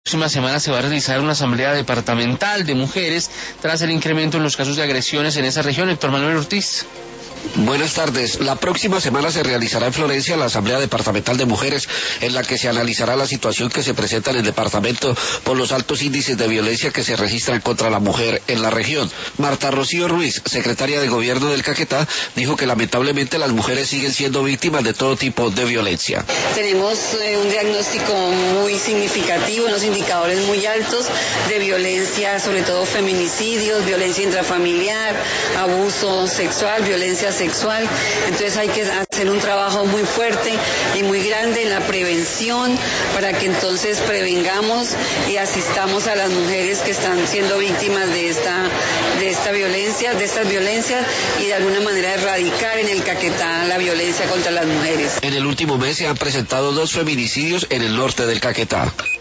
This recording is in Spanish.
próxima semana se va a realizar una asamblea departamental de mujeres tras el incremento en los casos de agresiones en esa región. Héctor Manuel Ortiz. Buenas tardes. La próxima semana se realizará en Florencia la Asamblea Departamental de Mujeres, en la que se analizará la situación que se presenta en el departamento por los altos índices de violencia que se registran contra la mujer en la región. Marta Rocío Ruiz, secretaria de Gobierno del Caquetá, dijo que lamentablemente las mujeres siguen siendo víctimas de todo tipo de violencia. Tenemos un diagnóstico muy significativo, unos indicadores muy altos de violencia, sobre todo feminicidios, violencia intrafamiliar, abuso sexual, violencia sexual. Entonces hay que hacer un trabajo muy fuerte y muy grande en la prevención para que entonces prevengamos y asistamos a las mujeres que están siendo víctimas de estas violencias y de alguna manera erradicar en el Caquetá la violencia contra las mujeres. En el último mes se han presentado 2 feminicidios en el norte del Caquetá.